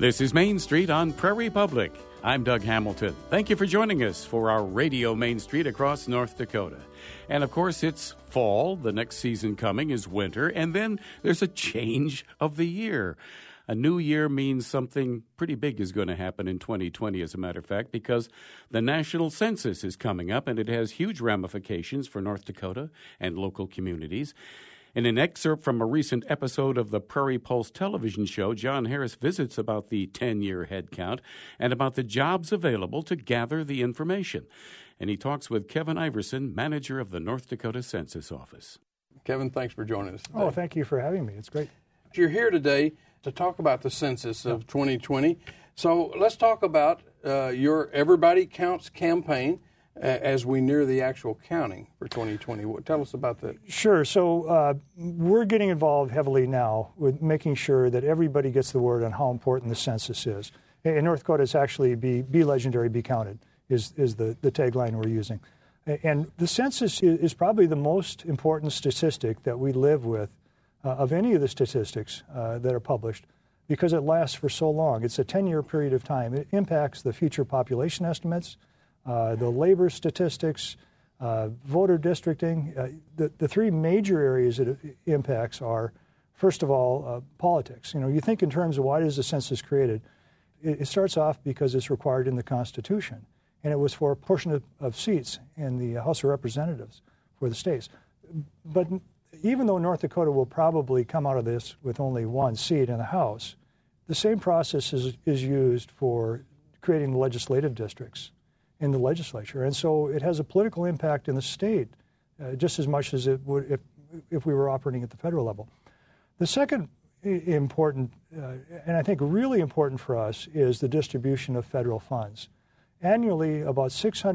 This is Main Street on Prairie Public. I'm Doug Hamilton. Thank you for joining us for our Radio Main Street across North Dakota. And of course, it's fall. The next season coming is winter. And then there's a change of the year. A new year means something pretty big is going to happen in 2020, as a matter of fact, because the national census is coming up, and it has huge ramifications for North Dakota and local communities. In an excerpt from a recent episode of the Prairie Pulse television show, John Harris visits about the 10-year head count and about the jobs available to gather the information. And he talks with Kevin Iverson, manager of the North Dakota Census Office. Kevin, thanks for joining us today. Oh, thank you for having me. It's great. You're here today to talk about the census of 2020. So let's talk about your Everybody Counts campaign as we near the actual counting for 2020. Tell us about that. Sure. So we're getting involved heavily now with making sure that everybody gets the word on how important the census is. In North Dakota, it's actually be legendary, be counted is the tagline we're using. And the census is probably the most important statistic that we live with of any of the statistics that are published because it lasts for so long. It's a 10-year period of time. It impacts the future population estimates, the labor statistics, voter districting. The three major areas that it impacts are, first of all, politics. You know, you think in terms of why is the census created. It starts off because it's required in the Constitution, and it was for a portion of seats in the House of Representatives for the states. But even though North Dakota will probably come out of this with only one seat in the House, the same process is used for creating the legislative districts in the legislature. And so it has a political impact in the state just as much as it would if we were operating at the federal level. The second important, and I think really important for us, is the distribution of federal funds. Annually, about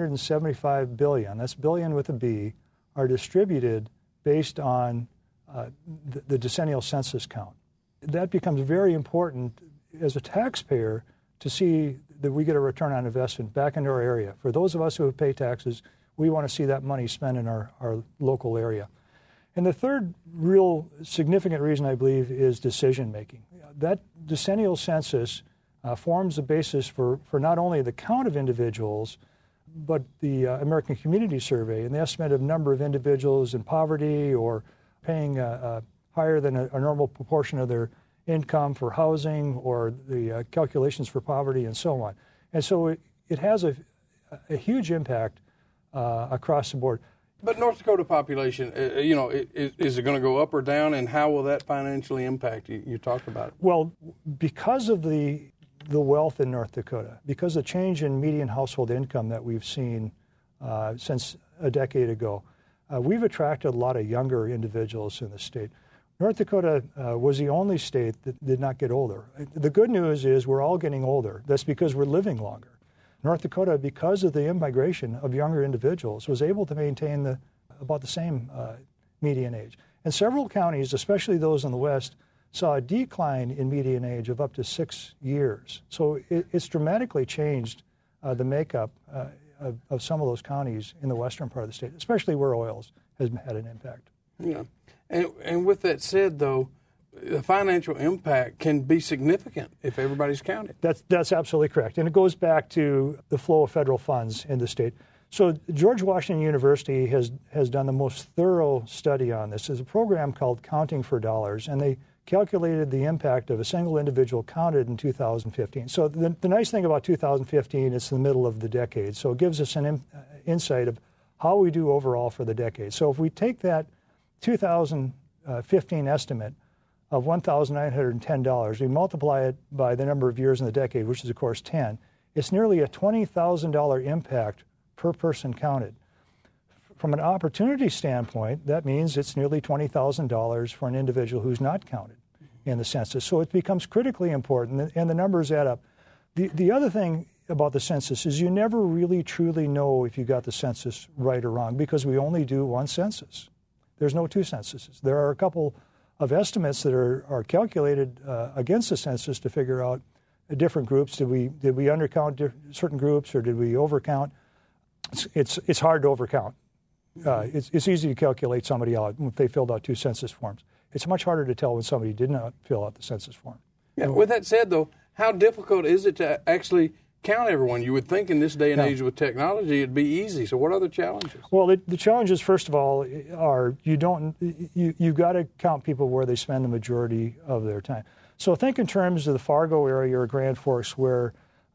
$675 billion, that's billion with a B, are distributed based on the decennial census count. That becomes very important as a taxpayer to see that we get a return on investment back into our area. For those of us who have paid taxes, we want to see that money spent in our local area. And the third real significant reason, I believe, is decision-making. That decennial census forms the basis for not only the count of individuals, but the American Community Survey and the estimate of number of individuals in poverty or paying higher than a normal proportion of their income for housing or the calculations for poverty and so on. And so it has a huge impact across the board. But North Dakota population, is it going to go up or down, and how will that financially impact? You talked about it. Well, because of the wealth in North Dakota, because of the change in median household income that we've seen since a decade ago, we've attracted a lot of younger individuals in the state. North Dakota was the only state that did not get older. The good news is we're all getting older. That's because we're living longer. North Dakota, because of the immigration of younger individuals, was able to maintain about the same median age. And several counties, especially those in the west, saw a decline in median age of up to 6 years. So it's dramatically changed the makeup of some of those counties in the western part of the state, especially where oils has had an impact. Yeah. And with that said, though, the financial impact can be significant if everybody's counted. That's absolutely correct. And it goes back to the flow of federal funds in the state. So George Washington University has done the most thorough study on this. There's a program called Counting for Dollars, and they calculated the impact of a single individual counted in 2015. So the nice thing about 2015, it's the middle of the decade. So it gives us an insight of how we do overall for the decade. So if we take that 2015 estimate of $1,910, we multiply it by the number of years in the decade, which is, of course, 10, it's nearly a $20,000 impact per person counted. From an opportunity standpoint, that means it's nearly $20,000 for an individual who's not counted in the census. So it becomes critically important, and the numbers add up. The other thing about the census is you never really truly know if you got the census right or wrong because we only do one census. There's no two censuses. There are a couple of estimates that are calculated against the census to figure out different groups. Did we undercount certain groups or did we overcount? It's hard to overcount. It's easy to calculate somebody out if they filled out two census forms. It's much harder to tell when somebody did not fill out the census form. Yeah, with that said, though, how difficult is it to actually count everyone? You would think in this day and age with technology it'd be easy. So what are the challenges? Well, the challenges, first of all, are you've got to count people where they spend the majority of their time. So think in terms of the Fargo area or Grand Forks, where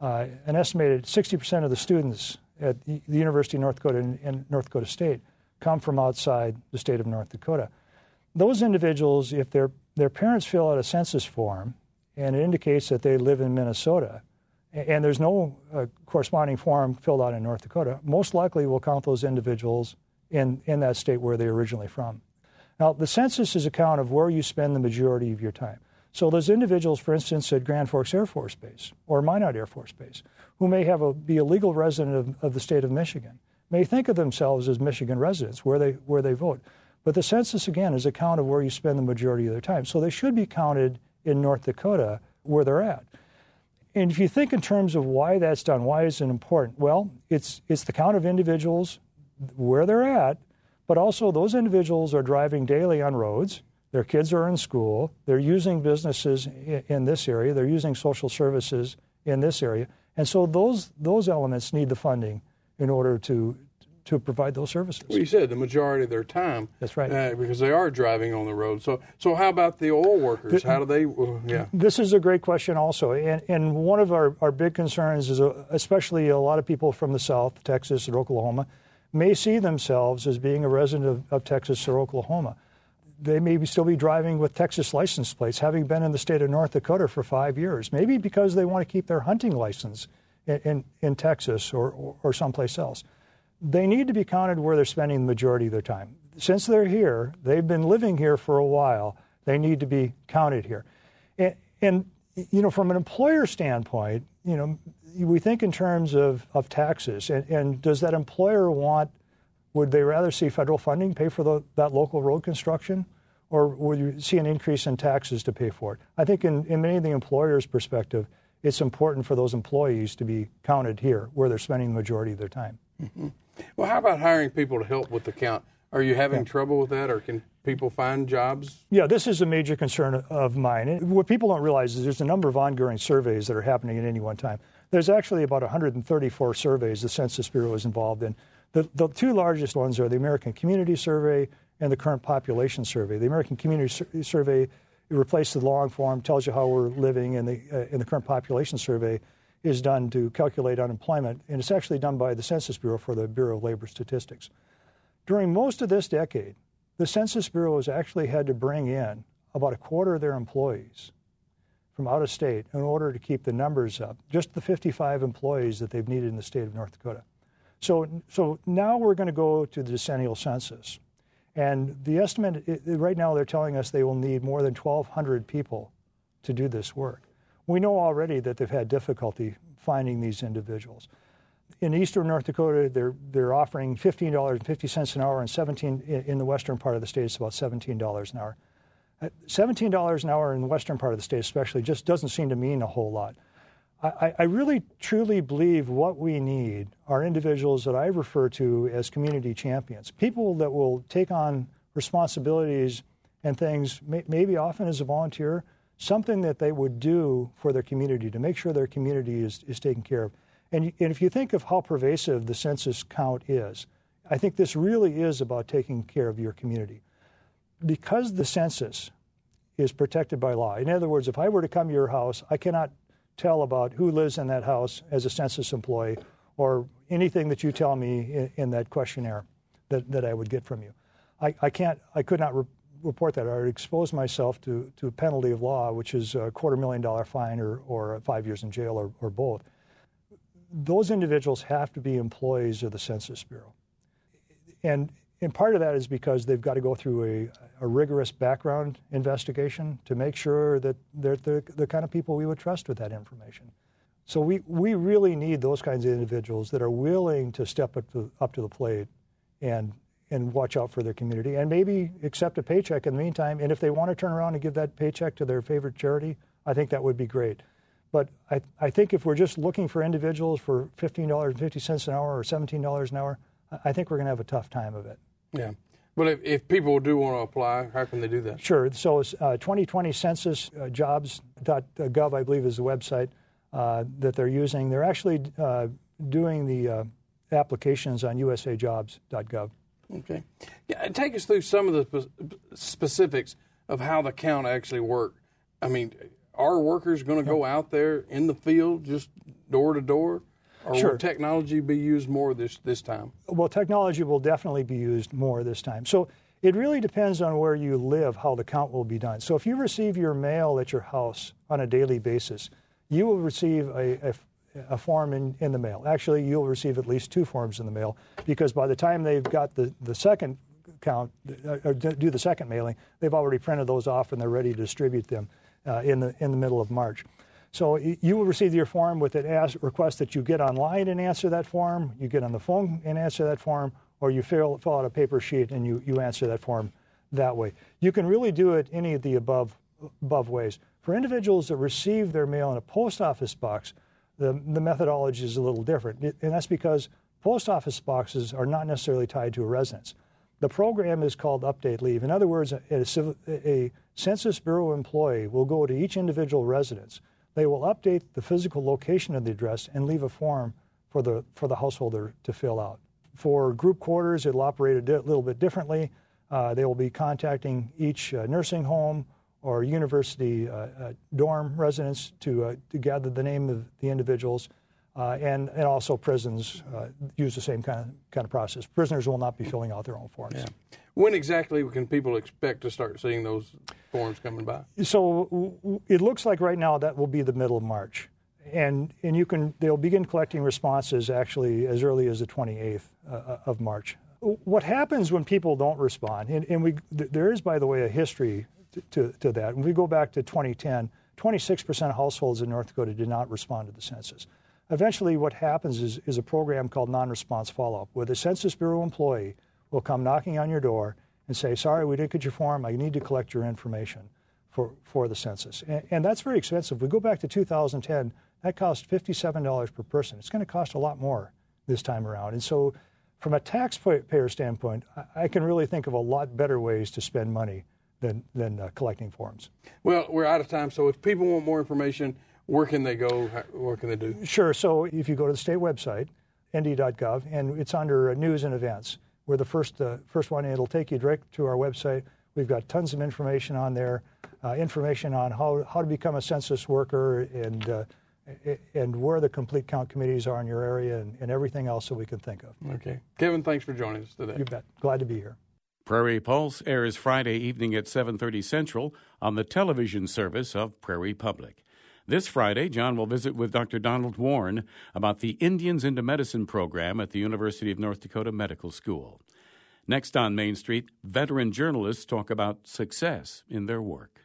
an estimated 60% of the students at the University of North Dakota and North Dakota State come from outside the state of North Dakota. Those individuals, if their parents fill out a census form and it indicates that they live in Minnesota, and there's no corresponding form filled out in North Dakota, most likely we'll count those individuals in that state where they're originally from. Now, the census is a count of where you spend the majority of your time. So those individuals, for instance, at Grand Forks Air Force Base or Minot Air Force Base, who may be a legal resident of the state of Michigan, may think of themselves as Michigan residents where they vote. But the census, again, is a count of where you spend the majority of their time. So they should be counted in North Dakota where they're at. And if you think in terms of why that's done, why is it important? Well, it's the count of individuals where they're at, but also those individuals are driving daily on roads. Their kids are in school. They're using businesses in this area. They're using social services in this area. And so those elements need the funding in order to provide those services. Well, you said the majority of their time. That's right. Because they are driving on the road. So how about the oil workers? How do they, This is a great question also. And one of our big concerns is especially a lot of people from the South, Texas and Oklahoma, may see themselves as being a resident of Texas or Oklahoma. They may still be driving with Texas license plates, having been in the state of North Dakota for 5 years, maybe because they want to keep their hunting license in Texas or someplace else. They need to be counted where they're spending the majority of their time. Since they're here, they've been living here for a while, they need to be counted here. And from an employer standpoint, we think in terms of taxes. And does that employer would they rather see federal funding pay for that local road construction? Or would you see an increase in taxes to pay for it? I think in many of the employers' perspective, it's important for those employees to be counted here where they're spending the majority of their time. Mm-hmm. Well, how about hiring people to help with the count? Are you having trouble with that, or can people find jobs? Yeah, this is a major concern of mine. And what people don't realize is there's a number of ongoing surveys that are happening at any one time. There's actually about 134 surveys the Census Bureau is involved in. The two largest ones are the American Community Survey and the Current Population Survey. The American Community Survey replaces the long form, tells you how we're living, and the Current Population Survey is done to calculate unemployment, and it's actually done by the Census Bureau for the Bureau of Labor Statistics. During most of this decade, the Census Bureau has actually had to bring in about a quarter of their employees from out of state in order to keep the numbers up, just the 55 employees that they've needed in the state of North Dakota. So now we're going to go to the decennial census. And the estimate, right now they're telling us they will need more than 1,200 people to do this work. We know already that they've had difficulty finding these individuals. In eastern North Dakota, they're offering $15.50 an hour, and in the western part of the state, it's about $17 an hour. $17 an hour in the western part of the state especially just doesn't seem to mean a whole lot. I really, truly believe what we need are individuals that I refer to as community champions, people that will take on responsibilities and things, maybe often as a volunteer, something that they would do for their community to make sure their community is taken care of. And if you think of how pervasive the census count is, I think this really is about taking care of your community. Because the census is protected by law. In other words, if I were to come to your house, I cannot tell about who lives in that house as a census employee or anything that you tell me in that questionnaire that I would get from you. I could not report that. I would expose myself to a penalty of law, which is a $250,000 fine or 5 years in jail or both. Those individuals have to be employees of the Census Bureau. And part of that is because they've got to go through a rigorous background investigation to make sure that they're the kind of people we would trust with that information. So we really need those kinds of individuals that are willing to step up to the plate and watch out for their community and maybe accept a paycheck in the meantime. And if they want to turn around and give that paycheck to their favorite charity, I think that would be great. But I think if we're just looking for individuals for $15.50 an hour or $17 an hour, I think we're going to have a tough time of it. Yeah. But if people do want to apply, how can they do that? Sure. So 2020 Census jobs.gov, I believe, is the website that they're using. They're actually doing the applications on usajobs.gov. Okay. Yeah, take us through some of the specifics of how the count actually works. I mean, are workers going to go out there in the field just door to door? Or Sure. will technology be used more this time? Well, technology will definitely be used more this time. So it really depends on where you live, how the count will be done. So if you receive your mail at your house on a daily basis, you will receive a form in the mail. Actually, you'll receive at least 2 forms in the mail, because by the time they've got the second count, or do the second mailing, they've already printed those off and they're ready to distribute them in the middle of March. So you will receive your form with an request that you get online and answer that form, you get on the phone and answer that form, or you fill out a paper sheet and you answer that form that way. You can really do it any of the above ways. For individuals that receive their mail in a post office box, the methodology is a little different, and that's because post office boxes are not necessarily tied to a residence. The program is called Update Leave. In other words, a Census Bureau employee will go to each individual residence. They will update the physical location of the address and leave a form for the householder to fill out. For group quarters, it'll operate a little bit differently. They will be contacting each nursing home or university dorm residents to gather the name of the individuals, and also prisons use the same kind of process. Prisoners will not be filling out their own forms. Yeah. When exactly can people expect to start seeing those forms coming by? So it looks like right now that will be the middle of March, and they'll begin collecting responses actually as early as the 28th of March. What happens when people don't respond, and there is, by the way, a history to that. When we go back to 2010, 26% of households in North Dakota did not respond to the census. Eventually, what happens is a program called non-response follow-up, where the Census Bureau employee will come knocking on your door and say, sorry, we didn't get your form. I need to collect your information for the census. And that's very expensive. We go back to 2010, that cost $57 per person. It's going to cost a lot more this time around. And so from a taxpayer standpoint, I can really think of a lot better ways to spend money than collecting forms. Well, we're out of time, so if people want more information, where can they go? What can they do? Sure. So if you go to the state website, nd.gov, and it's under news and events, we're the first one. It'll take you direct to our website. We've got tons of information on there, information on how to become a census worker and where the complete count committees are in your area and everything else that we can think of. Okay. Kevin, thanks for joining us today. You bet. Glad to be here. Prairie Pulse airs Friday evening at 7:30 Central on the television service of Prairie Public. This Friday, John will visit with Dr. Donald Warren about the Indians into Medicine program at the University of North Dakota Medical School. Next on Main Street, veteran journalists talk about success in their work.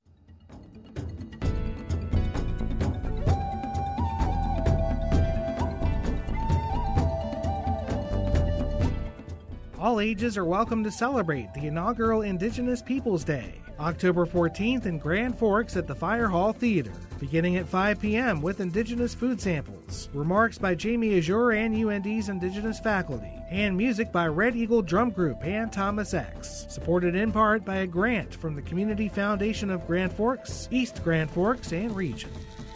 All ages are welcome to celebrate the inaugural Indigenous Peoples Day, October 14th in Grand Forks at the Fire Hall Theater, beginning at 5 p.m. with Indigenous food samples, remarks by Jamie Azure and UND's Indigenous faculty, and music by Red Eagle Drum Group and Thomas X, supported in part by a grant from the Community Foundation of Grand Forks, East Grand Forks, and region.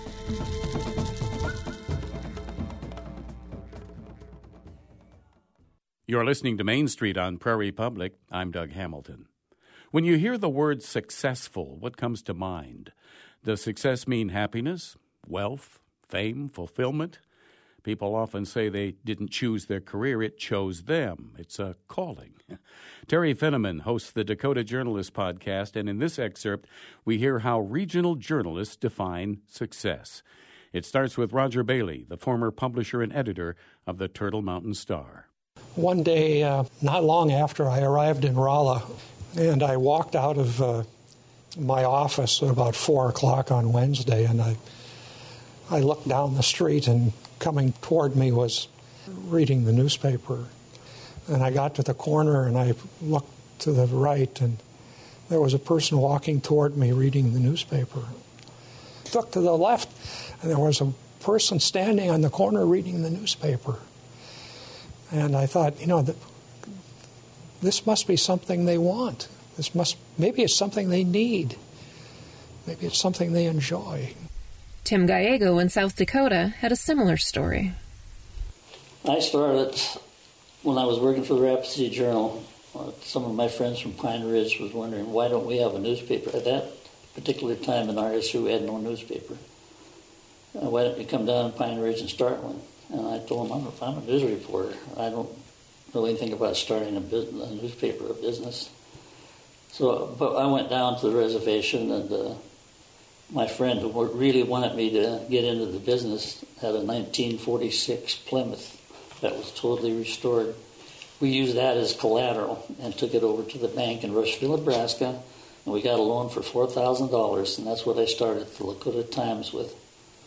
You're listening to Main Street on Prairie Public. I'm Doug Hamilton. When you hear the word successful, what comes to mind? Does success mean happiness, wealth, fame, fulfillment? People often say they didn't choose their career, it chose them. It's a calling. Terry Finneman hosts the Dakota Journalist podcast, and in this excerpt, we hear how regional journalists define success. It starts with Roger Bailey, the former publisher and editor of the Turtle Mountain Star. One day, not long after I arrived in Rolla, and I walked out of my office at about 4 o'clock on Wednesday, and I looked down the street, and coming toward me was reading the newspaper. And I got to the corner, and I looked to the right, and there was a person walking toward me reading the newspaper. I looked to the left, and there was a person standing on the corner reading the newspaper. And I thought, this must be something they want. Maybe it's something they need. Maybe it's something they enjoy. Tim Gallego in South Dakota had a similar story. I started when I was working for the Rapid City Journal. Some of my friends from Pine Ridge was wondering, why don't we have a newspaper? At that particular time in our history, we had no newspaper. Why don't you come down to Pine Ridge and start one? And I told them, I'm a news reporter. I don't know anything about starting a newspaper or business. But I went down to the reservation, and my friend who really wanted me to get into the business had a 1946 Plymouth that was totally restored. We used that as collateral and took it over to the bank in Rushville, Nebraska, and we got a loan for $4,000, and that's what I started the Lakota Times with.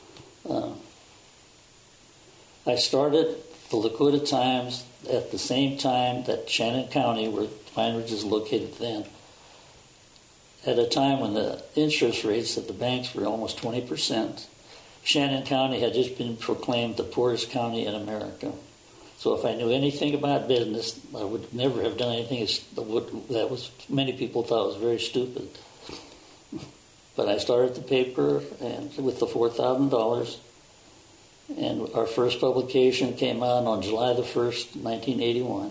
I started the Lakota Times at the same time that Shannon County, where Pine Ridge is located then, at a time when the interest rates at the banks were almost 20%. Shannon County had just been proclaimed the poorest county in America. So if I knew anything about business, I would never have done anything that was many people thought was very stupid. But I started the paper and with the $4,000, and our first publication came out on July the 1st, 1981.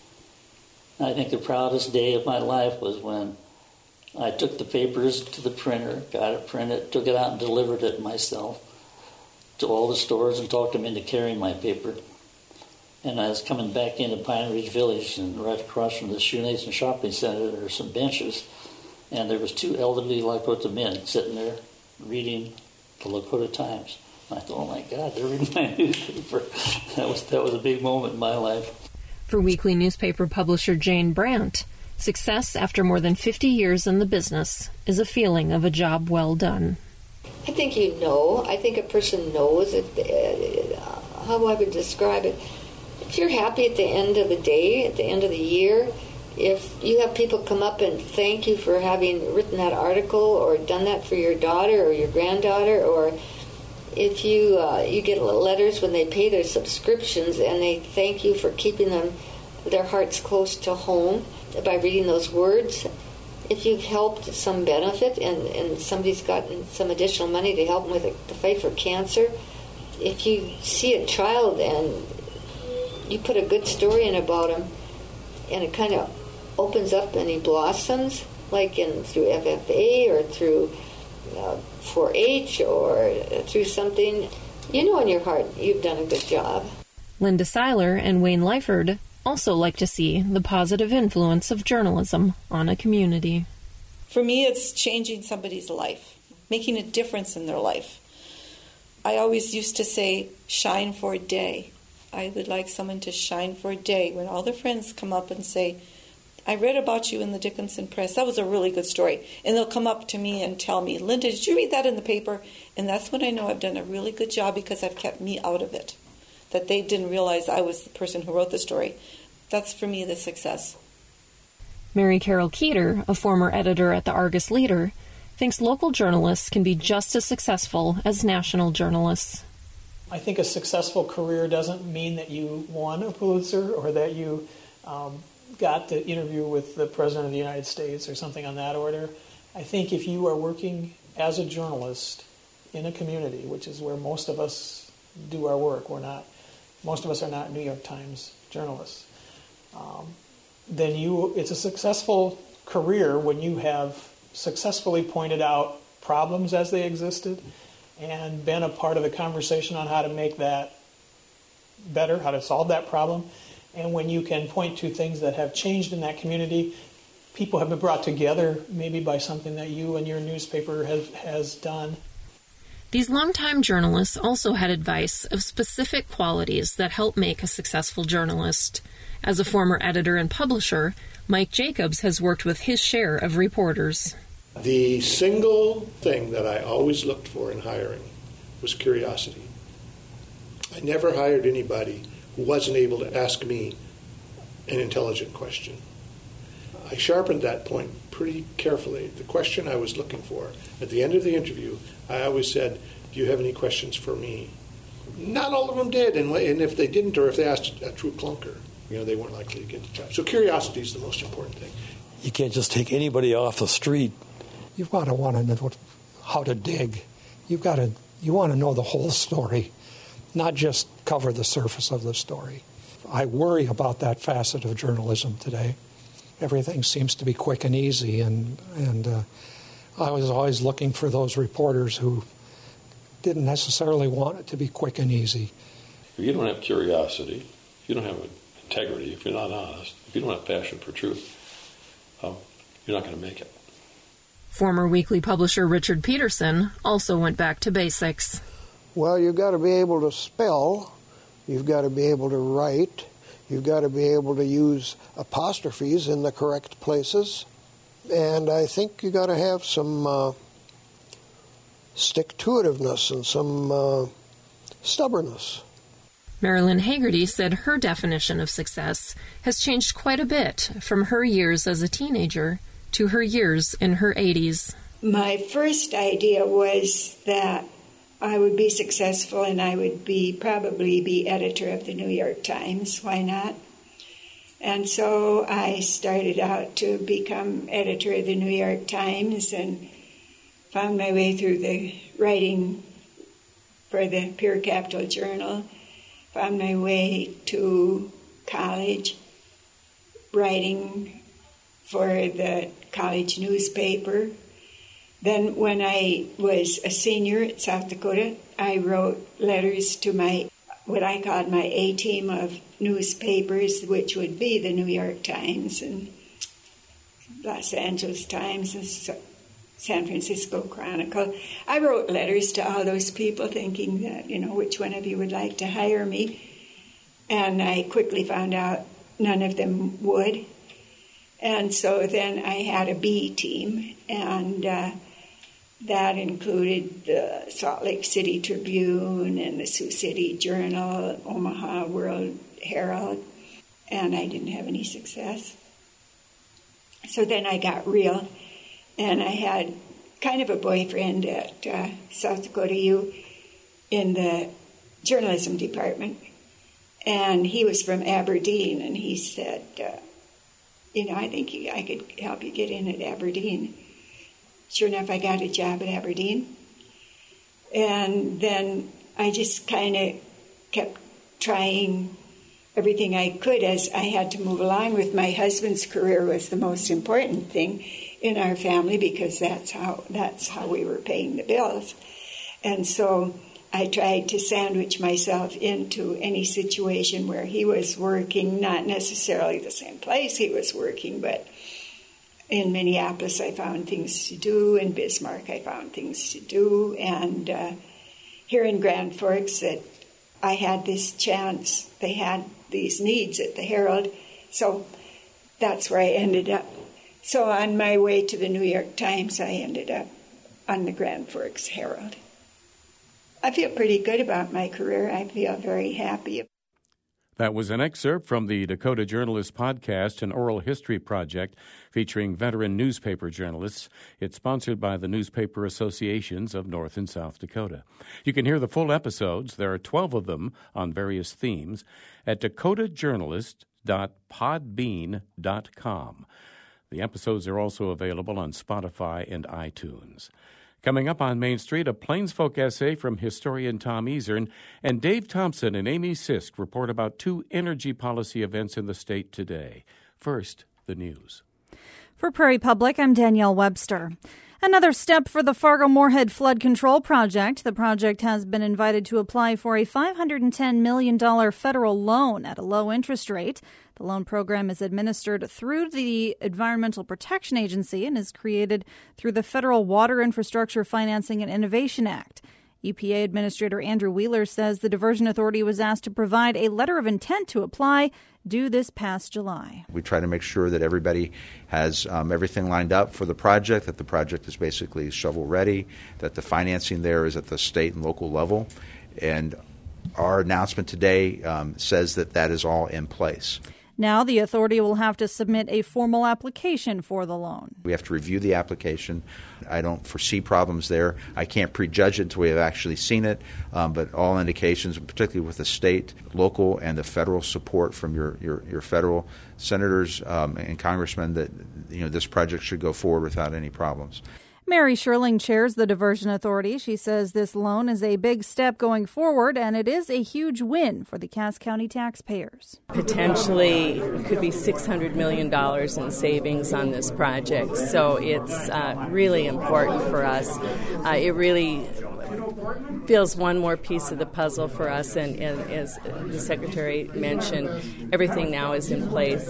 I think the proudest day of my life was when I took the papers to the printer, got it printed, took it out and delivered it myself to all the stores and talked them into carrying my paper. And I was coming back into Pine Ridge Village, and right across from the Shoenason Shopping Center, there were some benches, and there was two elderly Lakota men sitting there reading the Lakota Times. And I thought, oh my God, they're reading my newspaper. That was a big moment in my life. For weekly newspaper publisher Jane Brandt, success after more than 50 years in the business is a feeling of a job well done. I think I think a person knows how I would describe it. If you're happy at the end of the day, at the end of the year, if you have people come up and thank you for having written that article or done that for your daughter or your granddaughter, or if you get letters when they pay their subscriptions and they thank you for keeping their hearts close to home by reading those words, if you've helped some benefit and somebody's gotten some additional money to help them with the fight for cancer, if you see a child and you put a good story in about him and it kind of opens up and he blossoms, like through FFA or through 4-H or through something, you know in your heart you've done a good job. Linda Seiler and Wayne Lyford also like to see the positive influence of journalism on a community. For me, it's changing somebody's life, making a difference in their life. I always used to say, shine for a day. I would like someone to shine for a day when all their friends come up and say, I read about you in the Dickinson Press. That was a really good story. And they'll come up to me and tell me, Linda, did you read that in the paper? And that's when I know I've done a really good job because I've kept me out of it. That they didn't realize I was the person who wrote the story. That's, for me, the success. Mary Carol Keeter, a former editor at the Argus Leader, thinks local journalists can be just as successful as national journalists. I think a successful career doesn't mean that you won a Pulitzer or that you got the interview with the President of the United States or something on that order. I think if you are working as a journalist in a community, which is where most of us do our work, most of us are not New York Times journalists, then it's a successful career when you have successfully pointed out problems as they existed and been a part of the conversation on how to make that better, how to solve that problem. And when you can point to things that have changed in that community, people have been brought together maybe by something that you and your newspaper has done. These longtime journalists also had advice of specific qualities that help make a successful journalist. As a former editor and publisher, Mike Jacobs has worked with his share of reporters. The single thing that I always looked for in hiring was curiosity. I never hired anybody who wasn't able to ask me an intelligent question. I sharpened that point pretty carefully. The question I was looking for, at the end of the interview, I always said, do you have any questions for me? Not all of them did, and if they didn't, or if they asked a true clunker, they weren't likely to get the job. So curiosity is the most important thing. You can't just take anybody off the street. You've got to want to know how to dig. You want to know the whole story, not just cover the surface of the story. I worry about that facet of journalism today. Everything seems to be quick and easy, and I was always looking for those reporters who didn't necessarily want it to be quick and easy. If you don't have curiosity, if you don't have integrity, if you're not honest, if you don't have passion for truth, you're not going to make it. Former weekly publisher Richard Peterson also went back to basics. Well, you've got to be able to spell, you've got to be able to write, you've got to be able to use apostrophes in the correct places, and I think you've got to have some stick-to-itiveness and some stubbornness. Marilyn Hagerty said her definition of success has changed quite a bit from her years as a teenager to her years in her 80s. My first idea was that I would be successful and I would probably be editor of the New York Times. Why not? And so I started out to become editor of the New York Times and found my way through the writing for the Pure Capital Journal, found my way to college, writing for the college newspaper. Then when I was a senior at South Dakota, I wrote letters to what I called my A-team of newspapers, which would be the New York Times and Los Angeles Times and San Francisco Chronicle. I wrote letters to all those people thinking that, which one of you would like to hire me? And I quickly found out none of them would. And so then I had a B team, and that included the Salt Lake City Tribune and the Sioux City Journal, Omaha World Herald, and I didn't have any success. So then I got real, and I had kind of a boyfriend at South Dakota U in the journalism department, and he was from Aberdeen, and he said, I think I could help you get in at Aberdeen. Sure enough, I got a job at Aberdeen. And then I just kind of kept trying everything I could as I had to move along with. My husband's career was the most important thing in our family because that's how we were paying the bills. And so I tried to sandwich myself into any situation where he was working, not necessarily the same place he was working, but in Minneapolis I found things to do, in Bismarck I found things to do, and here in Grand Forks that I had this chance. They had these needs at the Herald, so that's where I ended up. So on my way to the New York Times, I ended up on the Grand Forks Herald. I feel pretty good about my career. I feel very happy. That was an excerpt from the Dakota Journalist Podcast, an oral history project featuring veteran newspaper journalists. It's sponsored by the Newspaper Associations of North and South Dakota. You can hear the full episodes. There are 12 of them on various themes at dakotajournalist.podbean.com. The episodes are also available on Spotify and iTunes. Coming up on Main Street, a Plainsfolk essay from historian Tom Ezern, and Dave Thompson and Amy Sisk report about two energy policy events in the state today. First, the news. For Prairie Public, I'm Danielle Webster. Another step for the Fargo-Moorhead Flood Control Project. The project has been invited to apply for a $510 million federal loan at a low interest rate. The loan program is administered through the Environmental Protection Agency and is created through the Federal Water Infrastructure Financing and Innovation Act. EPA Administrator Andrew Wheeler says the Diversion Authority was asked to provide a letter of intent to apply due this past July. We try to make sure that everybody has everything lined up for the project, that the project is basically shovel ready, that the financing there is at the state and local level. And our announcement today says that that is all in place. Now the authority will have to submit a formal application for the loan. We have to review the application. I don't foresee problems there. I can't prejudge it until we have actually seen it, but all indications, particularly with the state, local, and the federal support from your federal senators and congressmen, that this project should go forward without any problems. Mary Sherling chairs the Diversion Authority. She says this loan is a big step going forward, and it is a huge win for the Cass County taxpayers. Potentially, it could be $600 million in savings on this project, so it's really important for us. It really feels one more piece of the puzzle for us, and as the Secretary mentioned, everything now is in place,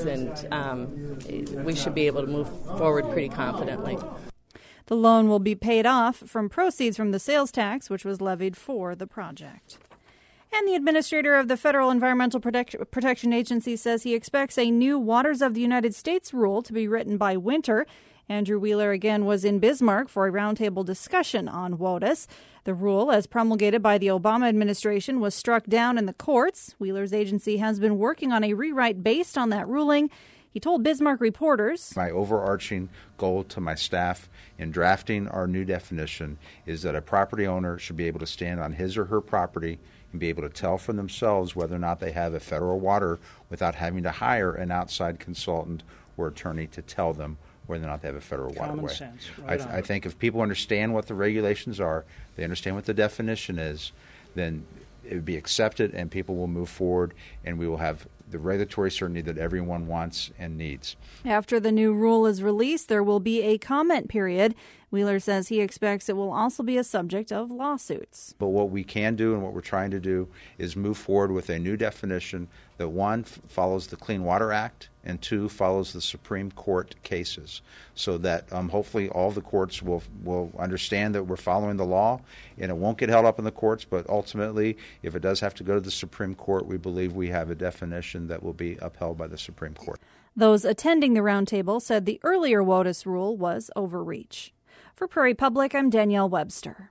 and we should be able to move forward pretty confidently. The loan will be paid off from proceeds from the sales tax, which was levied for the project. And the administrator of the Federal Environmental Protection Agency says he expects a new Waters of the United States rule to be written by winter. Andrew Wheeler again was in Bismarck for a roundtable discussion on WOTUS. The rule, as promulgated by the Obama administration, was struck down in the courts. Wheeler's agency has been working on a rewrite based on that ruling. He told Bismarck reporters, "My overarching goal to my staff in drafting our new definition is that a property owner should be able to stand on his or her property and be able to tell for themselves whether or not they have a federal water without having to hire an outside consultant or attorney to tell them whether or not they have a federal waterway." Sense. Right I think if people understand what the regulations are, they understand what the definition is, then it would be accepted and people will move forward, and we will have the regulatory certainty that everyone wants and needs. After the new rule is released, there will be a comment period. Wheeler says he expects it will also be a subject of lawsuits. But what we can do and what we're trying to do is move forward with a new definition that, one, follows the Clean Water Act, and two, follows the Supreme Court cases, so that hopefully all the courts will understand that we're following the law, and it won't get held up in the courts, but ultimately, if it does have to go to the Supreme Court, we believe we have a definition that will be upheld by the Supreme Court. Those attending the roundtable said the earlier WOTUS rule was overreach. For Prairie Public, I'm Danielle Webster.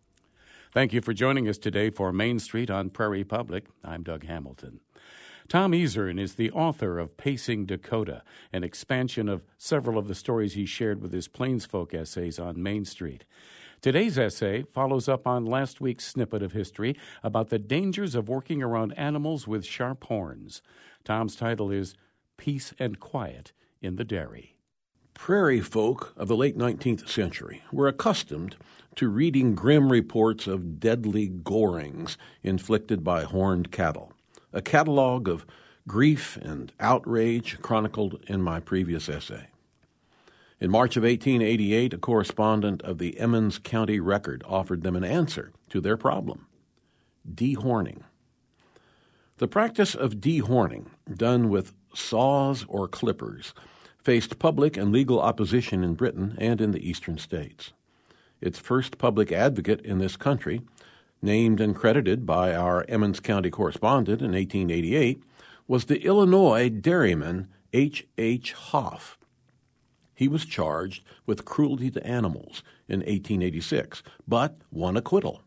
Thank you for joining us today for Main Street on Prairie Public. I'm Doug Hamilton. Tom Ezern is the author of Pacing Dakota, an expansion of several of the stories he shared with his Plainsfolk essays on Main Street. Today's essay follows up on last week's snippet of history about the dangers of working around animals with sharp horns. Tom's title is Peace and Quiet in the Dairy. Prairie folk of the late 19th century were accustomed to reading grim reports of deadly gorings inflicted by horned cattle, a catalog of grief and outrage chronicled in my previous essay. In March of 1888, a correspondent of the Emmons County Record offered them an answer to their problem: dehorning. The practice of dehorning, done with saws or clippers, faced public and legal opposition in Britain and in the eastern states. Its first public advocate in this country, named and credited by our Emmons County correspondent in 1888, was the Illinois dairyman H. Hoff. He was charged with cruelty to animals in 1886, but won acquittal.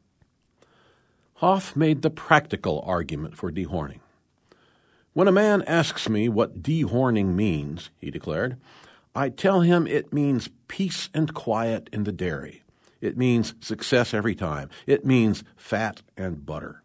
Hoff made the practical argument for dehorning. "When a man asks me what dehorning means," he declared, "I tell him it means peace and quiet in the dairy. It means success every time. It means fat and butter."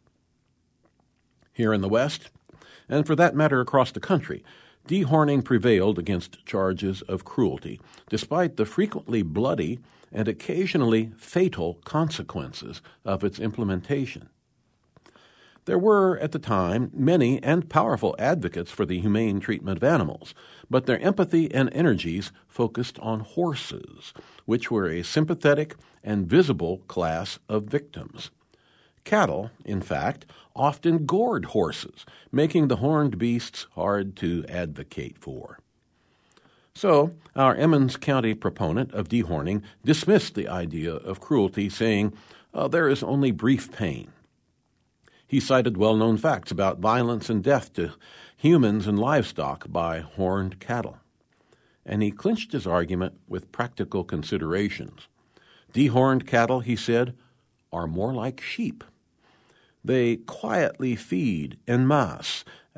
Here in the West, and for that matter across the country, dehorning prevailed against charges of cruelty, despite the frequently bloody and occasionally fatal consequences of its implementation. There were, at the time, many and powerful advocates for the humane treatment of animals, but their empathy and energies focused on horses, which were a sympathetic and visible class of victims. Cattle, in fact, often gored horses, making the horned beasts hard to advocate for. So, our Emmons County proponent of dehorning dismissed the idea of cruelty, saying, there is only brief pain. He cited well-known facts about violence and death to humans and livestock by horned cattle. And he clinched his argument with practical considerations. Dehorned cattle, he said, are more like sheep. They quietly feed en masse at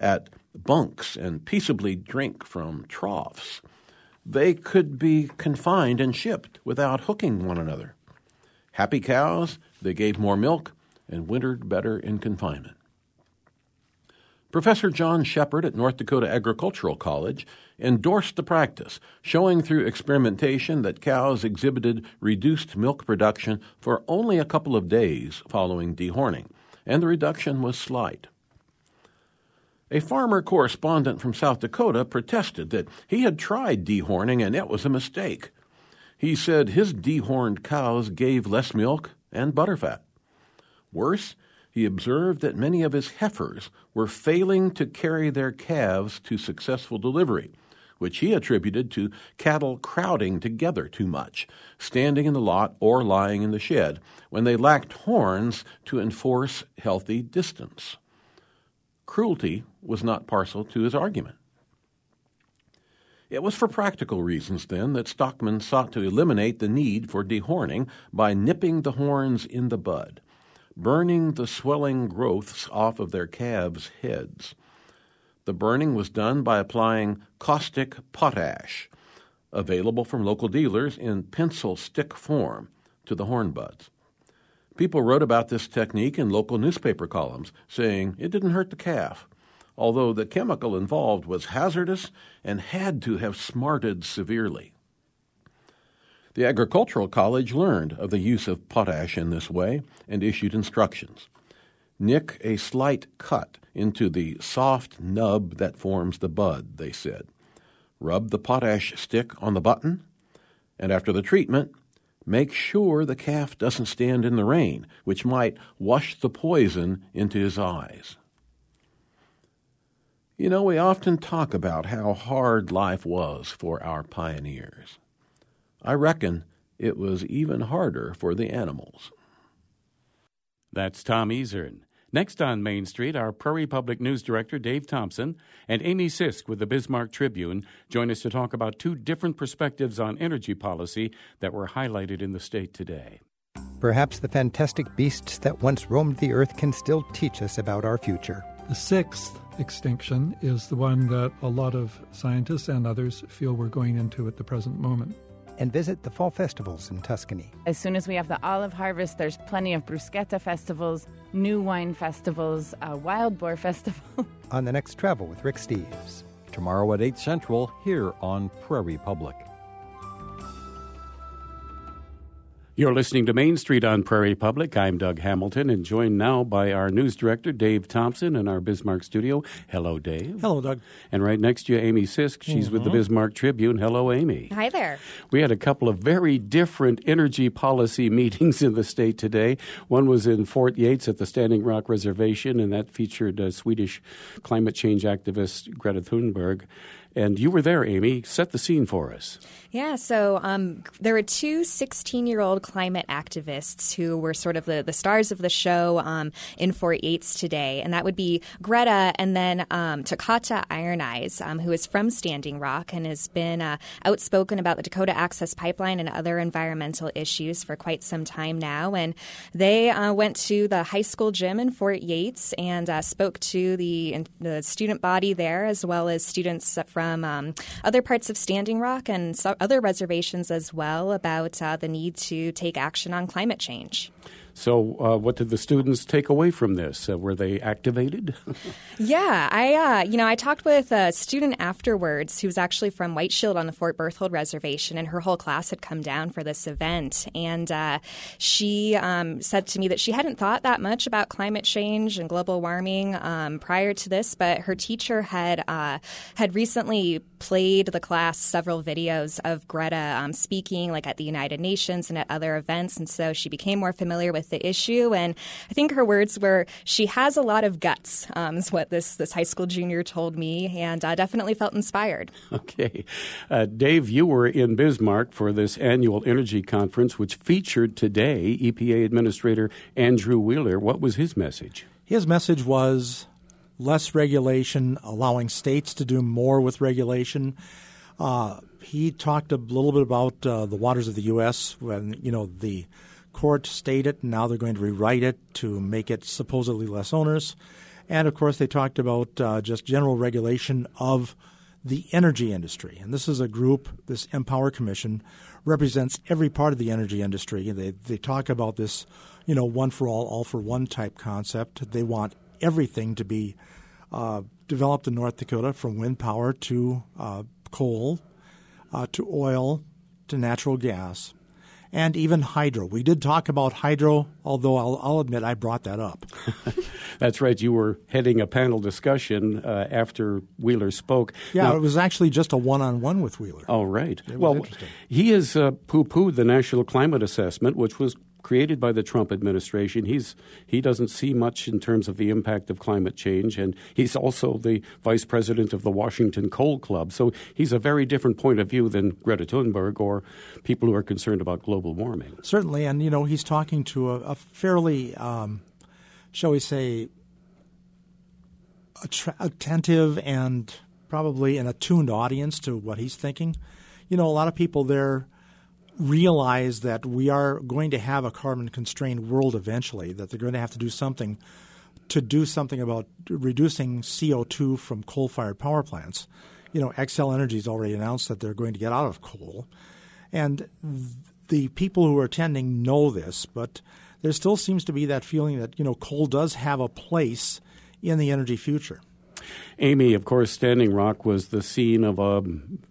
bunks and peaceably drink from troughs. They could be confined and shipped without hooking one another. Happy cows, they gave more milk and wintered better in confinement. Professor John Shepard at North Dakota Agricultural College endorsed the practice, showing through experimentation that cows exhibited reduced milk production for only a couple of days following dehorning, and the reduction was slight. A farmer correspondent from South Dakota protested that he had tried dehorning and it was a mistake. He said his dehorned cows gave less milk and butterfat. Worse, he observed that many of his heifers were failing to carry their calves to successful delivery, which he attributed to cattle crowding together too much, standing in the lot or lying in the shed, when they lacked horns to enforce healthy distance. Cruelty was not partial to his argument. It was for practical reasons, then, that stockmen sought to eliminate the need for dehorning by nipping the horns in the bud, burning the swelling growths off of their calves' heads. The burning was done by applying caustic potash, available from local dealers in pencil stick form, to the horn buds. People wrote about this technique in local newspaper columns, saying it didn't hurt the calf, although the chemical involved was hazardous and had to have smarted severely. The Agricultural College learned of the use of potash in this way and issued instructions. Nick a slight cut into the soft nub that forms the bud, they said. Rub the potash stick on the button, and after the treatment, make sure the calf doesn't stand in the rain, which might wash the poison into his eyes. You know, we often talk about how hard life was for our pioneers. I reckon it was even harder for the animals. That's Tom Ezern. Next on Main Street, our Prairie Public News Director, Dave Thompson, and Amy Sisk with the Bismarck Tribune join us to talk about two different perspectives on energy policy that were highlighted in the state today. Perhaps the fantastic beasts that once roamed the earth can still teach us about our future. The sixth extinction is the one that a lot of scientists and others feel we're going into at the present moment. And visit the fall festivals in Tuscany. As soon as we have the olive harvest, there's plenty of bruschetta festivals, new wine festivals, a wild boar festival. On the next Travel with Rick Steves. Tomorrow at 8 Central, here on Prairie Public. You're listening to Main Street on Prairie Public. I'm Doug Hamilton, and joined now by our news director, Dave Thompson, in our Bismarck studio. Hello, Dave. Hello, Doug. And right next to you, Amy Sisk. She's with the Bismarck Tribune. Hello, Amy. Hi there. We had a couple of very different energy policy meetings in the state today. One was in Fort Yates at the Standing Rock Reservation, and that featured Swedish climate change activist Greta Thunberg. And you were there, Amy. Set the scene for us. Yeah, so there were two 16-year-old climate activists who were sort of the stars of the show in Fort Yates today, and that would be Greta and then Takata Iron Eyes, who is from Standing Rock and has been outspoken about the Dakota Access Pipeline and other environmental issues for quite some time now. And they went to the high school gym in Fort Yates and spoke to the student body there, as well as students from other parts of Standing Rock and other reservations as well, about the need to take action on climate change. So what did the students take away from this? Were they activated? Yeah, I talked with a student afterwards who's actually from White Shield on the Fort Berthold Reservation, and her whole class had come down for this event. And she said to me that she hadn't thought that much about climate change and global warming prior to this, but her teacher had recently played the class several videos of Greta speaking, like at the United Nations and at other events, and so she became more familiar with the issue. And I think her words were, she has a lot of guts, is what this high school junior told me, and definitely felt inspired. Okay. Dave, you were in Bismarck for this annual energy conference, which featured today EPA Administrator Andrew Wheeler. What was his message? His message was less regulation, allowing states to do more with regulation. He talked a little bit about the waters of the U.S. when, the court stayed it, and now they're going to rewrite it to make it supposedly less onerous. And, of course, they talked about just general regulation of the energy industry. And this is a group, this Empower Commission, represents every part of the energy industry. They talk about this, one for all for one type concept. They want everything to be developed in North Dakota, from wind power to coal, to oil, to natural gas, and even hydro. We did talk about hydro, although I'll admit I brought that up. That's right. You were heading a panel discussion after Wheeler spoke. Yeah, now, it was actually just a one-on-one with Wheeler. Oh, right. Well, he has poo-pooed the National Climate Assessment, which was created by the Trump administration. He doesn't see much in terms of the impact of climate change, and he's also the vice president of the Washington Coal Club. So he's a very different point of view than Greta Thunberg or people who are concerned about global warming. Certainly, and he's talking to a fairly, shall we say, attentive and probably an attuned audience to what he's thinking. A lot of people there realize that we are going to have a carbon-constrained world eventually, that they're going to have to do something about reducing CO2 from coal-fired power plants. Xcel Energy's already announced that they're going to get out of coal. And the people who are attending know this, but there still seems to be that feeling that, coal does have a place in the energy future. Amy, of course, Standing Rock was the scene of a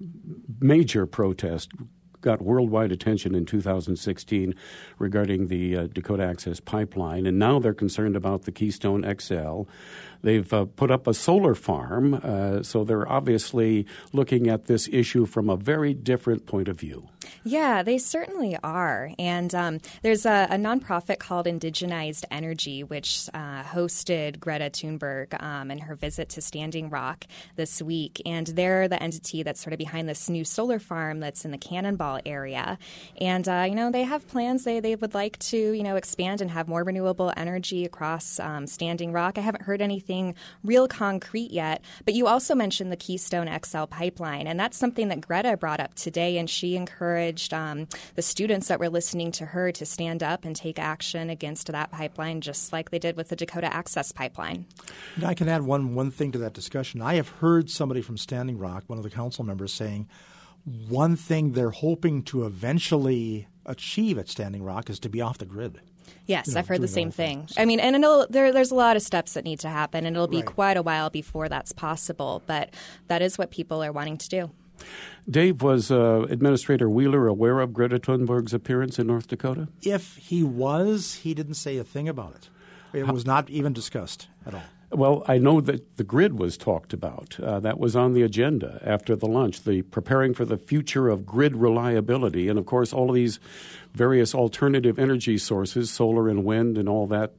major protest, got worldwide attention in 2016 regarding the Dakota Access Pipeline, and now they're concerned about the Keystone XL. They've put up a solar farm, so they're obviously looking at this issue from a very different point of view. Yeah, they certainly are. And there's a nonprofit called Indigenized Energy, which hosted Greta Thunberg and her visit to Standing Rock this week. And they're the entity that's sort of behind this new solar farm that's in the Cannonball area. And, they have plans. They would like to, expand and have more renewable energy across Standing Rock. I haven't heard anything real concrete yet. But you also mentioned the Keystone XL pipeline. And that's something that Greta brought up today. And she encouraged the students that were listening to her to stand up and take action against that pipeline, just like they did with the Dakota Access Pipeline. And I can add one thing to that discussion. I have heard somebody from Standing Rock, one of the council members, saying one thing they're hoping to eventually achieve at Standing Rock is to be off the grid. Yes, I've heard the same thing. I mean, and there's a lot of steps that need to happen, and it'll be quite a while before that's possible. But that is what people are wanting to do. Dave, was Administrator Wheeler aware of Greta Thunberg's appearance in North Dakota? If he was, he didn't say a thing about it. It was not even discussed at all. Well, I know that the grid was talked about. That was on the agenda after the lunch, the preparing for the future of grid reliability. And, of course, all of these various alternative energy sources, solar and wind and all that,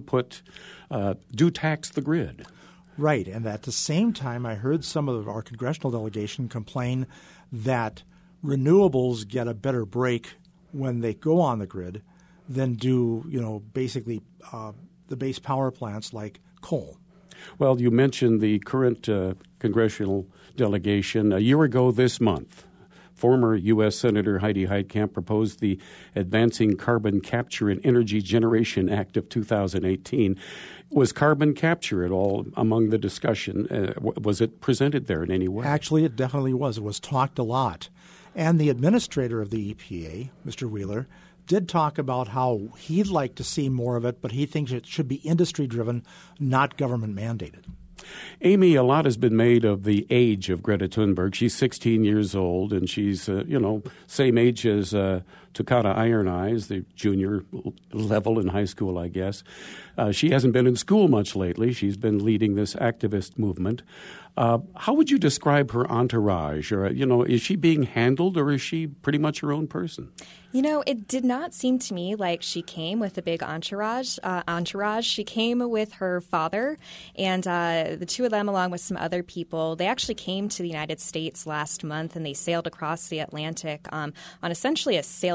do tax the grid. Right. And at the same time, I heard some of our congressional delegation complain that renewables get a better break when they go on the grid than do, basically the base power plants like coal. Well, you mentioned the current congressional delegation. A year ago this month, former U.S. Senator Heidi Heitkamp proposed the Advancing Carbon Capture and Energy Generation Act of 2018. Was carbon capture at all among the discussion? Was it presented there in any way? Actually, it definitely was. It was talked a lot. And the administrator of the EPA, Mr. Wheeler, did talk about how he'd like to see more of it, but he thinks it should be industry-driven, not government-mandated. Amy, a lot has been made of the age of Greta Thunberg. She's 16 years old, and she's, same age as Takata Iron Eyes, the junior level in high school, I guess. She hasn't been in school much lately. She's been leading this activist movement. How would you describe her entourage? Or, is she being handled, or is she pretty much her own person? It did not seem to me like she came with a big entourage. She came with her father, and the two of them, along with some other people, they actually came to the United States last month, and they sailed across the Atlantic on essentially a sailboat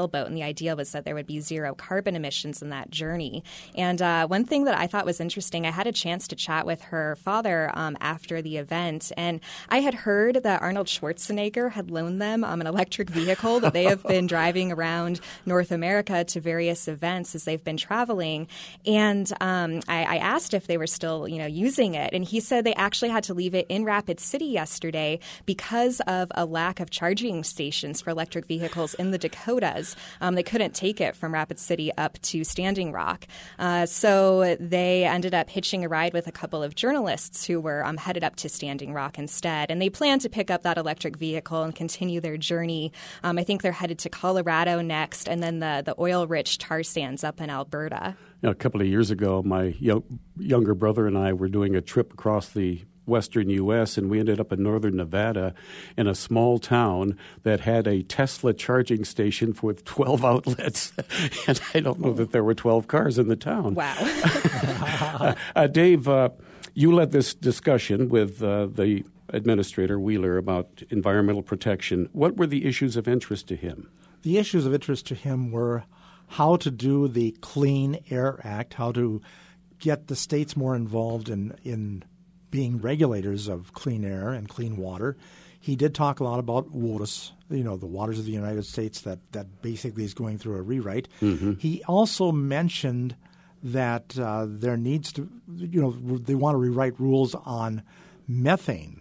sailboat, and the idea was that there would be zero carbon emissions in that journey. And one thing that I thought was interesting, I had a chance to chat with her father after the event, and I had heard that Arnold Schwarzenegger had loaned them an electric vehicle that they have been driving around North America to various events as they've been traveling. And I asked if they were still, using it, and he said they actually had to leave it in Rapid City yesterday because of a lack of charging stations for electric vehicles in the Dakotas. They couldn't take it from Rapid City up to Standing Rock. So they ended up hitching a ride with a couple of journalists who were headed up to Standing Rock instead. And they plan to pick up that electric vehicle and continue their journey. I think they're headed to Colorado next, and then the oil-rich tar sands up in Alberta. A couple of years ago, my younger brother and I were doing a trip across the western U.S., and we ended up in northern Nevada in a small town that had a Tesla charging station with 12 outlets. And I don't know that there were 12 cars in the town. Wow. Dave, you led this discussion with the Administrator Wheeler about environmental protection. What were the issues of interest to him? The issues of interest to him were how to do the Clean Air Act, how to get the states more involved in being regulators of clean air and clean water. He did talk a lot about WOTUS, the Waters of the United States, that basically is going through a rewrite. Mm-hmm. He also mentioned that there needs to, they want to rewrite rules on methane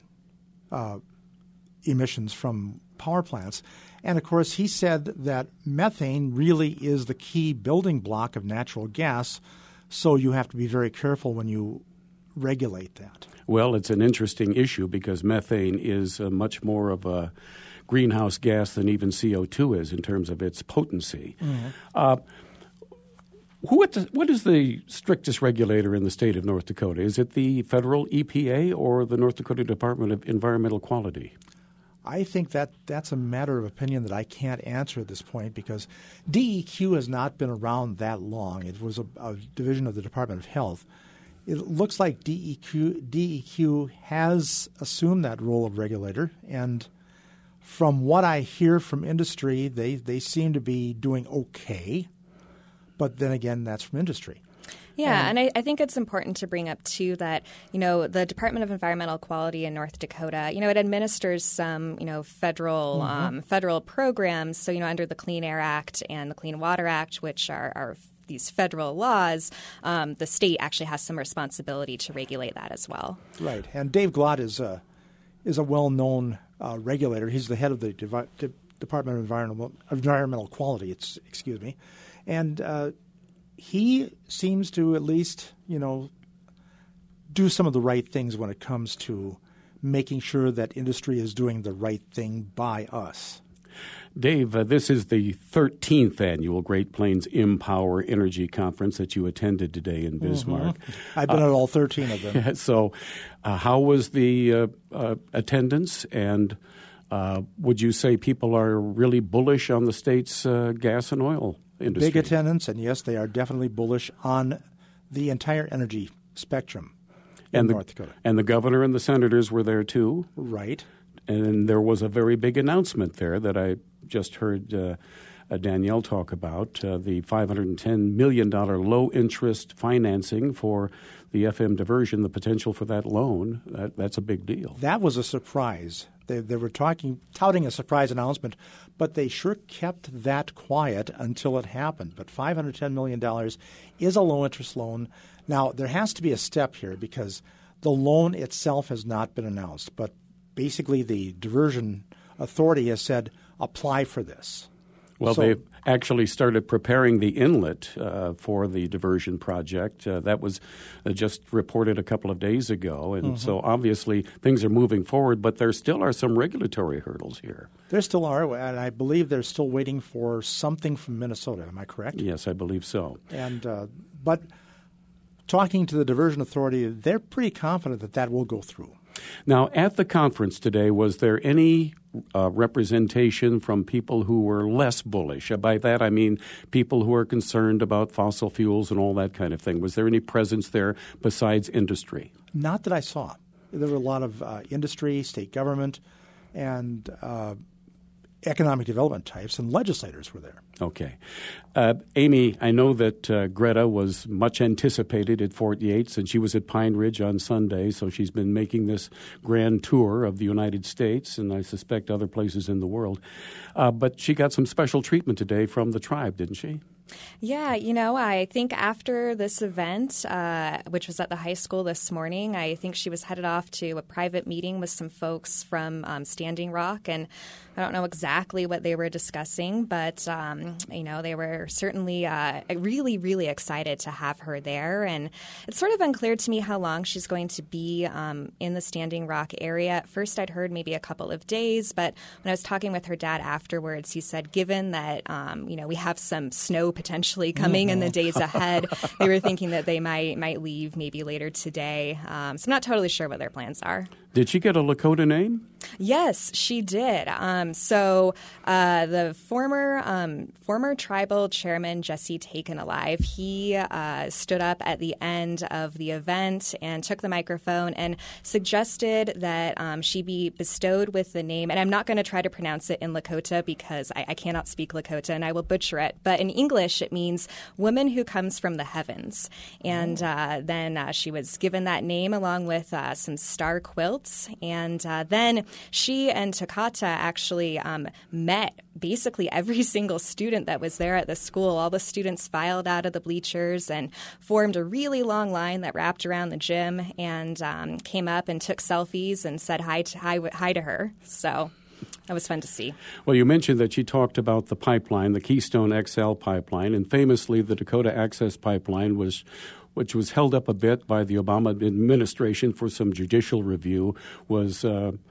emissions from power plants. And, of course, he said that methane really is the key building block of natural gas, so you have to be very careful when you regulate that. Well, it's an interesting issue because methane is much more of a greenhouse gas than even CO2 is in terms of its potency. Mm-hmm. What is the strictest regulator in the state of North Dakota? Is it the federal EPA or the North Dakota Department of Environmental Quality? I think that's a matter of opinion that I can't answer at this point because DEQ has not been around that long. It was a division of the Department of Health. It looks like DEQ has assumed that role of regulator, and from what I hear from industry, they seem to be doing okay. But then again, that's from industry. Yeah, and I think it's important to bring up, too, that, the Department of Environmental Quality in North Dakota, it administers some, federal Mm-hmm. federal programs. So, under the Clean Air Act and the Clean Water Act, which are these federal laws, the state actually has some responsibility to regulate that as well. Right. And Dave Glott is a well-known regulator. He's the head of the Department of Environmental Quality, and he seems to at least, do some of the right things when it comes to making sure that industry is doing the right thing by us. Dave, this is the 13th annual Great Plains Empower Energy Conference that you attended today in Bismarck. Mm-hmm. I've been at all 13 of them. So how was the attendance, and would you say people are really bullish on the state's gas and oil industry? Big attendance, and yes, they are definitely bullish on the entire energy spectrum in North Dakota. And the governor and the senators were there too? Right. And there was a very big announcement there that I just heard Danielle talk about, the $510 million low-interest financing for the FM diversion, the potential for that loan. That's a big deal. That was a surprise. They were touting a surprise announcement, but they sure kept that quiet until it happened. But $510 million is a low-interest loan. Now, there has to be a step here because the loan itself has not been announced, but basically the diversion authority has said, apply for this. Well, they've actually started preparing the inlet for the diversion project. That was just reported a couple of days ago. And so obviously things are moving forward, but there still are some regulatory hurdles here. There still are, and I believe they're still waiting for something from Minnesota. Am I correct? Yes, I believe so. And but talking to the diversion authority, they're pretty confident that will go through. Now, at the conference today, was there any representation from people who were less bullish? By that, I mean people who are concerned about fossil fuels and all that kind of thing. Was there any presence there besides industry? Not that I saw. There were a lot of industry, state government, and economic development types, and legislators were there. Okay. Amy, I know that Greta was much anticipated at Fort Yates, and she was at Pine Ridge on Sunday, so she's been making this grand tour of the United States, and I suspect other places in the world. But she got some special treatment today from the tribe, didn't she? Yeah, I think after this event, which was at the high school this morning, I think she was headed off to a private meeting with some folks from Standing Rock, and I don't know exactly what they were discussing, but, they were certainly really, really excited to have her there. And it's sort of unclear to me how long she's going to be in the Standing Rock area. At first, I'd heard maybe a couple of days, but when I was talking with her dad afterwards, he said given that, we have some snow potentially coming in the days ahead, they were thinking that they might leave maybe later today. So I'm not totally sure what their plans are. Did she get a Lakota name? Yes, she did. So the former tribal chairman, Jesse Taken Alive, he stood up at the end of the event and took the microphone and suggested that she be bestowed with the name, and I'm not going to try to pronounce it in Lakota because I cannot speak Lakota and I will butcher it, but in English it means woman who comes from the heavens. And then she was given that name along with some star quilts. And then she and Takata actually met basically every single student that was there at the school. All the students filed out of the bleachers and formed a really long line that wrapped around the gym and came up and took selfies and said hi to her. So that was fun to see. Well, you mentioned that she talked about the pipeline, the Keystone XL pipeline, and famously the Dakota Access Pipeline which was held up a bit by the Obama administration for some judicial review, was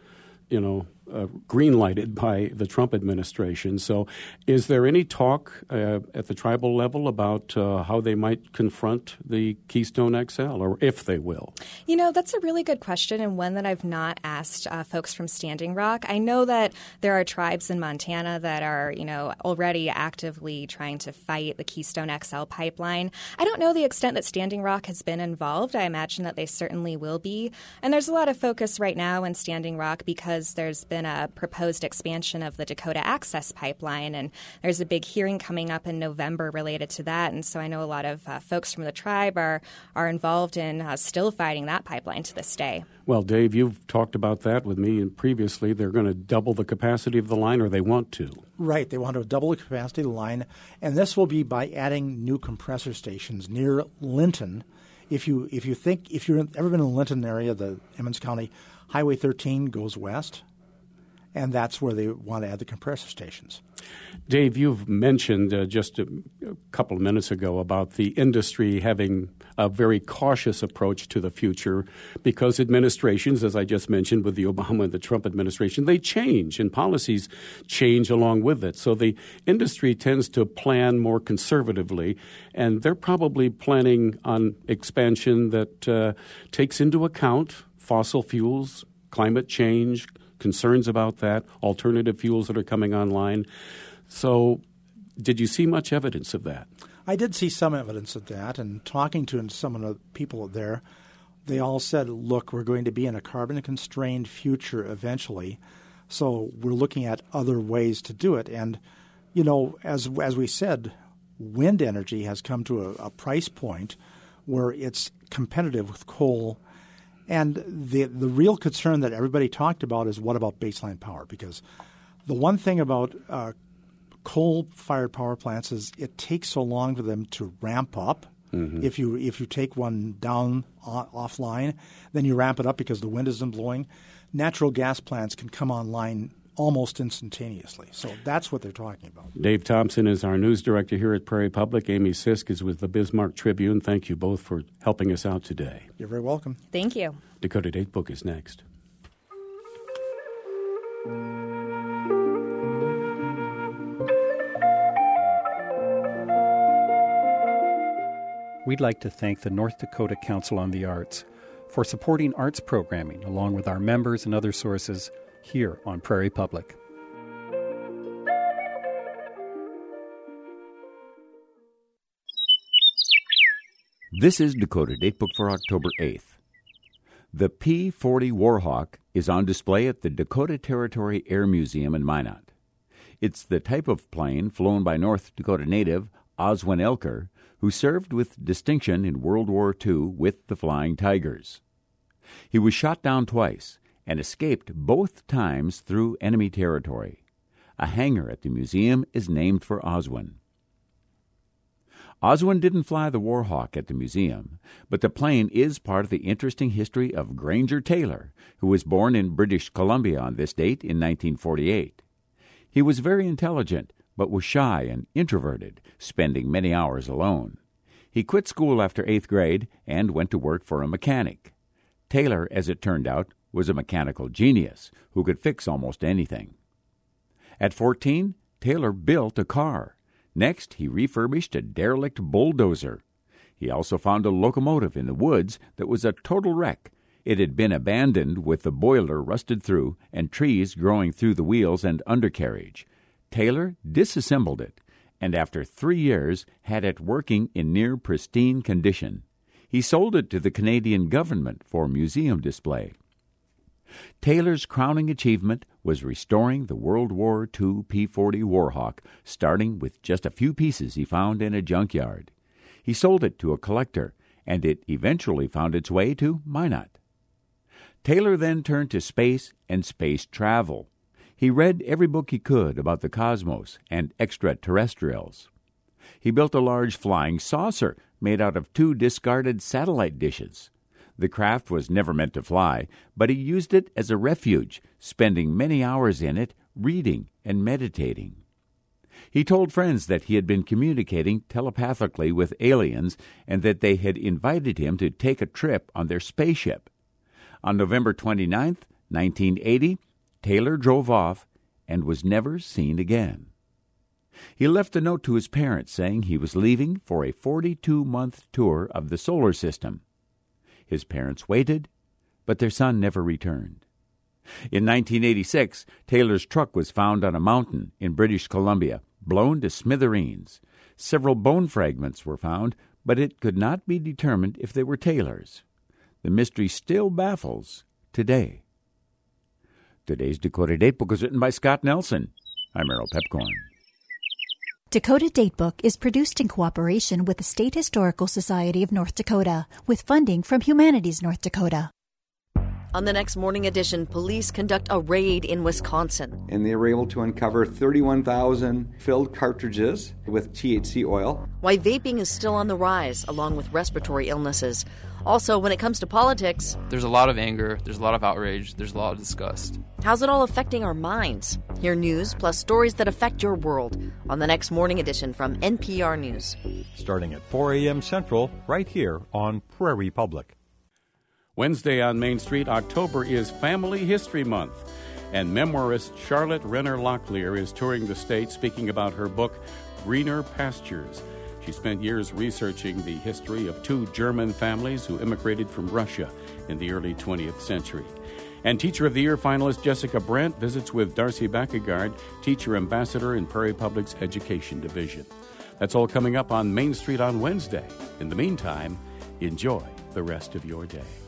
green-lighted by the Trump administration. So is there any talk at the tribal level about how they might confront the Keystone XL, or if they will? That's a really good question, and one that I've not asked folks from Standing Rock. I know that there are tribes in Montana that are, already actively trying to fight the Keystone XL pipeline. I don't know the extent that Standing Rock has been involved. I imagine that they certainly will be. And there's a lot of focus right now in Standing Rock because there's been a proposed expansion of the Dakota Access Pipeline, and there's a big hearing coming up in November related to that. And so I know a lot of folks from the tribe are involved in still fighting that pipeline to this day. Well, Dave, you've talked about that with me, and previously they're going to double the capacity of the line, or they want to. Right. They want to double the capacity of the line, and this will be by adding new compressor stations near Linton. If you've ever been in the Linton area, the Emmons County, Highway 13 goes west, and that's where they want to add the compressor stations. Dave, you've mentioned just a couple of minutes ago about the industry having a very cautious approach to the future because administrations, as I just mentioned with the Obama and the Trump administration, they change and policies change along with it. So the industry tends to plan more conservatively, and they're probably planning on expansion that takes into account fossil fuels, climate change, concerns about that, alternative fuels that are coming online. So did you see much evidence of that? I did see some evidence of that, and talking to some of the people there, they all said, look, we're going to be in a carbon-constrained future eventually, so we're looking at other ways to do it. And, as we said, wind energy has come to a price point where it's competitive with coal. And the real concern that everybody talked about is what about baseline power? Because the one thing about coal-fired power plants is it takes so long for them to ramp up. Mm-hmm. If you take one down offline, then you ramp it up because the wind isn't blowing. Natural gas plants can come online almost instantaneously. So that's what they're talking about. Dave Thompson is our news director here at Prairie Public. Amy Sisk is with the Bismarck Tribune. Thank you both for helping us out today. You're very welcome. Thank you. Dakota Datebook is next. We'd like to thank the North Dakota Council on the Arts for supporting arts programming along with our members and other sources here on Prairie Public. This is Dakota Datebook for October 8th. The P-40 Warhawk is on display at the Dakota Territory Air Museum in Minot. It's the type of plane flown by North Dakota native Oswin Elker, who served with distinction in World War II with the Flying Tigers. He was shot down twice and escaped both times through enemy territory. A hangar at the museum is named for Oswin. Oswin didn't fly the Warhawk at the museum, but the plane is part of the interesting history of Granger Taylor, who was born in British Columbia on this date in 1948. He was very intelligent, but was shy and introverted, spending many hours alone. He quit school after 8th grade and went to work for a mechanic. Taylor, as it turned out, was a mechanical genius who could fix almost anything. At 14, Taylor built a car. Next, he refurbished a derelict bulldozer. He also found a locomotive in the woods that was a total wreck. It had been abandoned with the boiler rusted through and trees growing through the wheels and undercarriage. Taylor disassembled it, and after 3 years had it working in near pristine condition. He sold it to the Canadian government for museum display. Taylor's crowning achievement was restoring the World War II P-40 Warhawk, starting with just a few pieces he found in a junkyard. He sold it to a collector, and it eventually found its way to Minot. Taylor then turned to space and space travel. He read every book he could about the cosmos and extraterrestrials. He built a large flying saucer made out of 2 discarded satellite dishes. The craft was never meant to fly, but he used it as a refuge, spending many hours in it, reading and meditating. He told friends that he had been communicating telepathically with aliens and that they had invited him to take a trip on their spaceship. On November 29, 1980, Taylor drove off and was never seen again. He left a note to his parents saying he was leaving for a 42-month tour of the solar system. His parents waited, but their son never returned. In 1986, Taylor's truck was found on a mountain in British Columbia, blown to smithereens. Several bone fragments were found, but it could not be determined if they were Taylor's. The mystery still baffles today. Today's Dakota Datebook was written by Scott Nelson. I'm Errol Pepcorn. Dakota Datebook is produced in cooperation with the State Historical Society of North Dakota, with funding from Humanities North Dakota. On the next Morning Edition, police conduct a raid in Wisconsin. And they were able to uncover 31,000 filled cartridges with THC oil. Why vaping is still on the rise, along with respiratory illnesses. Also, when it comes to politics, there's a lot of anger, there's a lot of outrage, there's a lot of disgust. How's it all affecting our minds? Hear news plus stories that affect your world on the next Morning Edition from NPR News. Starting at 4 a.m. Central, right here on Prairie Public. Wednesday on Main Street, October is Family History Month, and memoirist Charlotte Renner Locklear is touring the state speaking about her book, Greener Pastures. She spent years researching the history of 2 German families who immigrated from Russia in the early 20th century. And Teacher of the Year finalist Jessica Brandt visits with Darcy Backegard, Teacher Ambassador in Prairie Public's Education Division. That's all coming up on Main Street on Wednesday. In the meantime, enjoy the rest of your day.